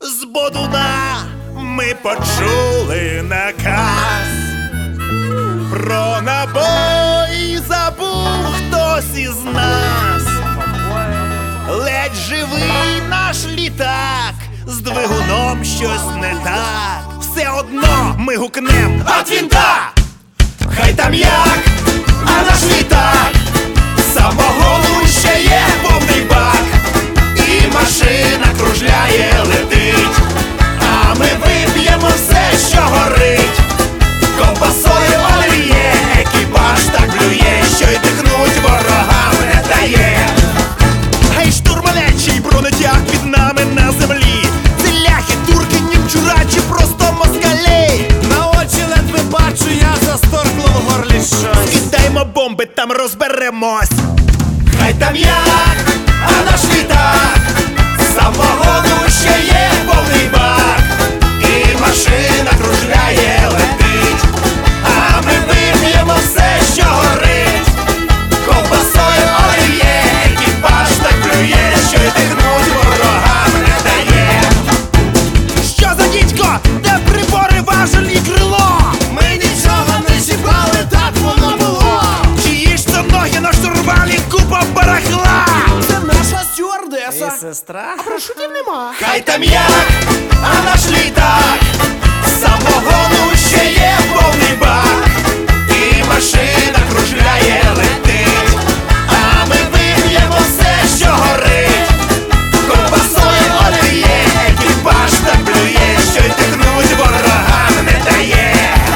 З Бодуна ми почули наказ. Про набої забув хтось із нас. Ледь живий наш літак, з двигуном щось не так. Все одно ми гукнем «От вінта!» Хай там як, а наш літак самогону ще є повний бак. І машина кружляє, летить, а ми вип'ємо все, що горить. Ковбасою олів'є, екіпаж так блює, що й дихнуть ворогам не дає. Гей, штурмане, чий бронетяг під нами на землі? Це ляхи, турки, німчура чи просто москалі? На очі ледве бачу, я засторкло в горлі щось. Кидаймо бомби, там розберемось. Хай там як, а наш літак самогону ще є повний бак. І машина кружляє, летить, а ми вип'ємо все, що горить. Ковбасою олів'є, екіпаж так плює, що й дихнуть ворогам не дає. Що за дідько? Де прибори, важель і крило? Ми нічого не чіпали, так воно було. Чиї ж це ноги на штурвалі, купа барахла? Це наша стюардеса. І сестра? А парашутів нема. Хай там як, а наш літак самогону ще є повний бак. І машина кружляє, летить, а ми вип'ємо все, що горить. Ковбасою олів'є, екіпаж так плює, що й дихнуть ворогам не дає.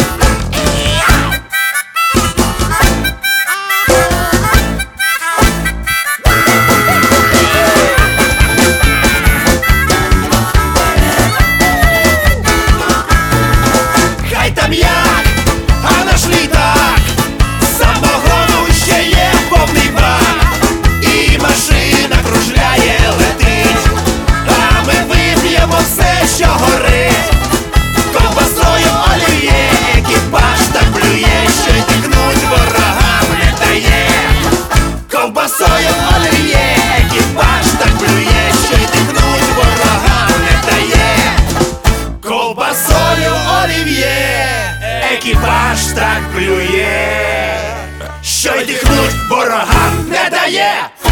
Хай там як, а наш літак самогону ще є повний бак. І машина кружляє, летить, а ми вип'ємо все, що горить. Ковбасою олів'є, екіпаж так плює, що й дихнуть ворогам не дає. Ковбасою олів'є, екіпаж так плює, що й дихнуть ворогам не дає. Ковбасою олів'є, екіпаж так плює, що й дихнуть ворогам не дає.